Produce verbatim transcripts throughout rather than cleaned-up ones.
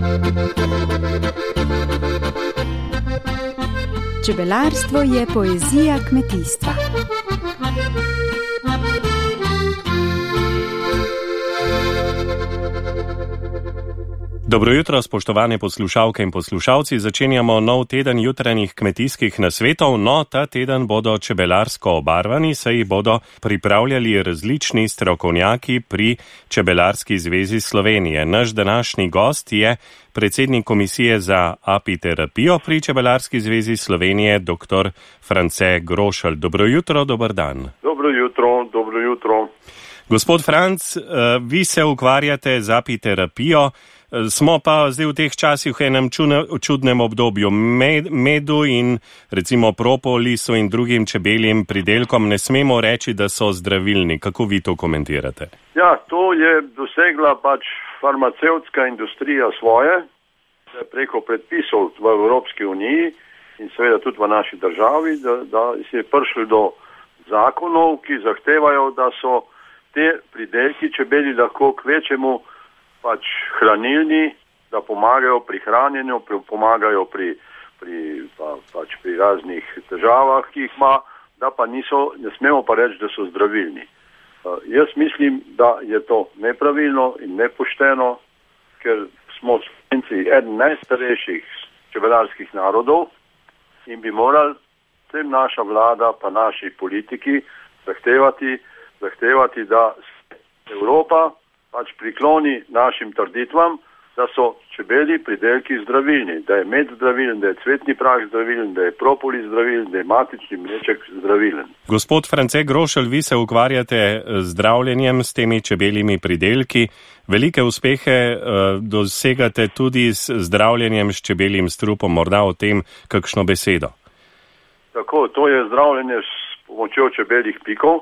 Čebelarstvo je poezija kmetijstva. Dobro jutro, spoštovane poslušalke in poslušalci. Začenjamo nov teden jutranjih kmetijskih nasvetov. No, ta teden bodo čebelarsko obarvani, saj jih bodo pripravljali različni strokovnjaki pri Čebelarski zvezi Slovenije. Naš današnji gost je predsednik komisije za apiterapijo pri Čebelarski zvezi Slovenije, dr. France Grošelj. Dobro jutro, dober dan. Dobro jutro, dobro jutro. Gospod Franc, vi se ukvarjate z apiterapijo. Smo pa zdaj v teh časih v enem čudnem obdobju. Med, medu in recimo propolisu in drugim čebeljim pridelkom ne smemo reči, da so zdravilni. Kako vi to komentirate? Ja, to je dosegla pač farmacevtska industrija svoje, preko predpisov v Evropski uniji in seveda tudi v naši državi, da, da se je prišli do zakonov, ki zahtevajo, da so te pridelki čebeli lahko kvečemu pač hranilni, da pomagajo pri hranjenju, pomagajo pri, pri, pa, pač pri raznih težavah, ki jih ima, da pa niso, ne smemo pa reči, da so zdravilni. Uh, jaz mislim, da je to nepravilno in nepošteno, ker smo Slovenci eden najstarejših čebelarskih narodov in bi morali tem naša vlada pa naši politiki zahtevati, zahtevati da Evropa pač prikloni našim trditvam, da so čebeli pridelki zdravilni, da je med zdravilen, da je cvetni prah zdravilen, da je propolis zdravilen, da je matični mleček zdravilen. Gospod France Grošelj, vi se ukvarjate z zdravljenjem s temi čebeljimi pridelki. Velike uspehe uh, dosegate tudi z zdravljenjem s čebeljim strupom. Morda o tem kakšno besedo? Tako, to je zdravljenje s pomočjo čebeljih pikov.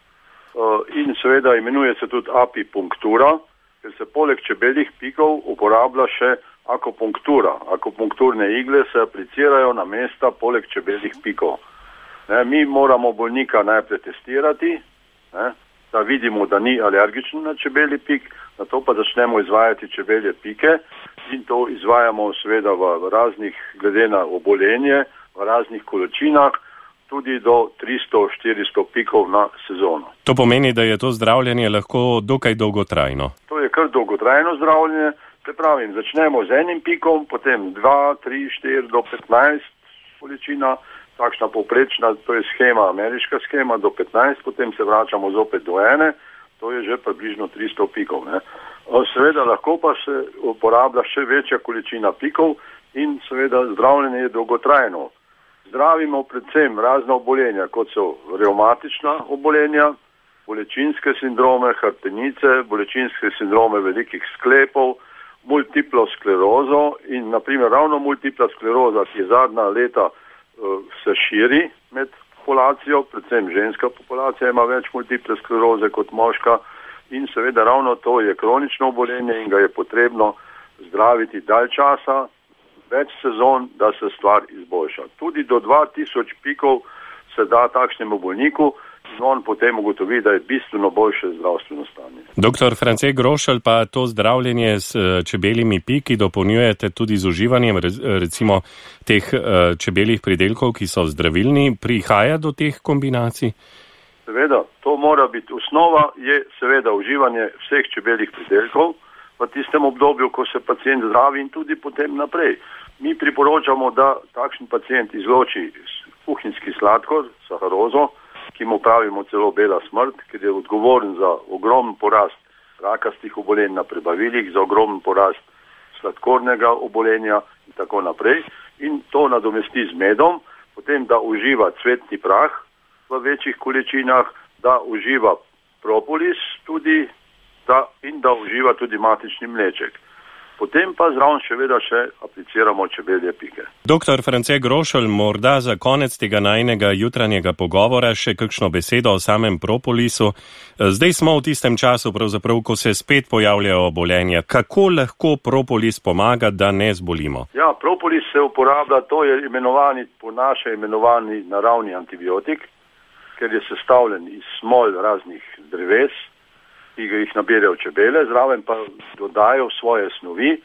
In seveda imenuje se tudi apipunktura, ker se poleg čebeljih pikov uporablja še akupunktura. Akupunkturne igle se aplicirajo na mesta poleg čebeljih pikov. Ne, mi moramo bolnika najprej testirati, ne, da vidimo, da ni alergičen na čebelji pik, na to pa začnemo izvajati čebelje pike in to izvajamo seveda v raznih, glede na obolenje, v raznih količinah, tudi do tristo do štiristo pikov na sezono. To pomeni, da je to zdravljenje lahko dokaj dolgotrajno. To je kar dolgotrajno zdravljenje. Te pravim, začnemo z enim pikom, potem dva, tri, štiri do petnajst količina, takšna povprečna, to je schema, ameriška schema, do petnajst, potem se vračamo zopet do ene, to je že približno tristo pikov. Ne. Seveda lahko pa se uporablja še večja količina pikov in seveda zdravljenje je dolgotrajno. Zdravimo predvsem razna obolenja, kot so revmatična obolenja, bolečinske sindrome, hrbtenice, bolečinske sindrome velikih sklepov, multiplo sklerozo in naprimer ravno multipla skleroza, ki je zadnja leta uh, se širi med populacijo, predvsem ženska populacija ima več multiple skleroze kot moška in seveda ravno to je kronično obolenje in ga je potrebno zdraviti dalj časa, več sezon, da se stvar izboljša. Tudi do dva tisoč pikov se da takšnemu bolniku in on potem ugotovi, da je bistveno boljše zdravstveno stanje. Doktor France Grošelj, pa to zdravljenje s čebeljimi piki dopolnjujete tudi z uživanjem recimo teh čebeljih pridelkov, ki so zdravilni. Prihaja do teh kombinacij? Seveda, to mora biti. Osnova je seveda uživanje vseh čebeljih pridelkov v tistem obdobju, ko se pacient zdravi in tudi potem naprej. Mi priporočamo, da takšen pacient izloči kuhinjski sladkor, saharozo, ki mu pravimo celo bela smrt, ker je odgovoren za ogromen porast rakastih obolenj na prebavilih, za ogromen porast sladkornega obolenja in tako naprej. In to nadomesti z medom, potem da uživa cvetni prah v večjih količinah, da uživa propolis tudi da, in da uživa tudi matični mleček. Potem pa zraven seveda še apliciramo čebelje pike. Doktor France Grošelj, morda za konec tega najinega jutranjega pogovora še kakšno besedo o samem propolisu. Zdaj smo v tistem času, pravzaprav, ko se spet pojavljajo obolenja. Kako lahko propolis pomaga, da ne zbolimo? Ja, propolis se uporablja, to je imenovani, po naše imenovani naravni antibiotik, ker je sestavljen iz smol raznih dreves, ki jih nabirajo čebele, zraven pa dodajo svoje snovi,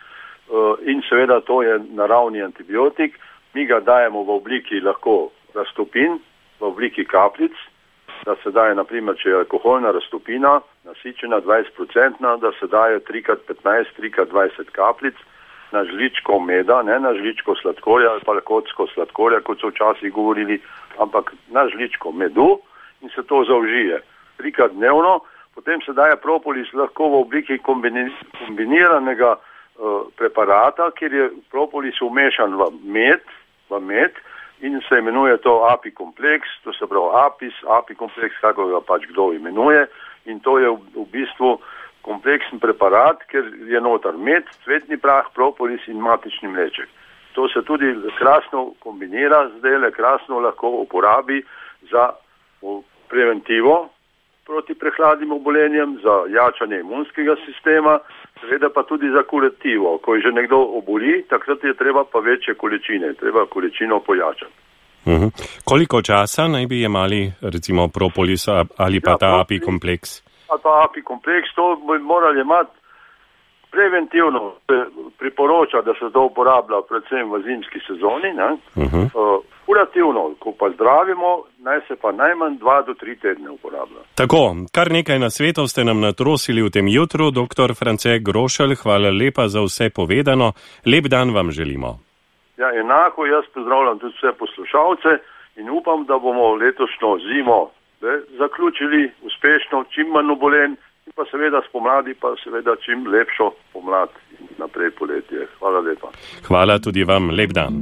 in seveda to je naravni antibiotik. Mi ga dajemo v obliki lahko raztopin, v obliki kapljic, da se daje, naprimer, če je alkoholna raztopina, nasičena dvajset procentna, da se daje tri krat petnajst, tri krat dvajset kapljic na žličko meda, ne na žličko sladkorja ali pa kocko sladkorja, kot so včasih govorili, ampak na žličko medu in se to zaužije trikrat dnevno. Potem se daje propolis lahko v obliki kombiniranega uh, preparata, kjer je propolis umešan v med, v med in se imenuje to apikompleks, to se pravi apis, apikompleks, kako ga pač kdo imenuje, in to je v, v bistvu kompleksen preparat, ker je notar med, cvetni prah, propolis in matični mleček. To se tudi krasno kombinira, zdaj krasno lahko uporabi za preventivo proti prehladnim obolenjem, za jačanje imunskega sistema, seveda pa tudi za kurativo. Ko je že nekdo oboli, takrat je treba pa večje količine, treba količino pojačati. Uh-huh. Koliko časa naj bi jemali recimo propolis ali pa ja, ta apikompleks? A ta apikompleks, to bi morali imati preventivno. Priporoča, da se to uporablja predvsem v zimski sezoni. Ne? Uh-huh. Uh, kurativno, ko pa zdravimo, naj se pa najmanj dva do tri tedne uporablja. Tako, kar nekaj nasvetov ste nam natrosili v tem jutru, doktor France Grošelj, hvala lepa za vse povedano. Lep dan vam želimo. Ja, enako, jaz pozdravljam tudi vse poslušalce in upam, da bomo letošnjo zimo ne, zaključili uspešno, čim manj obolenj in pa seveda spomladi, pa seveda čim lepšo pomlad in naprej poletje. Hvala lepa. Hvala tudi vam, lep dan.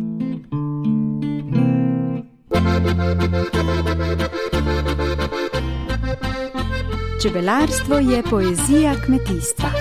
Čebelarstvo je poezija kmetijstva.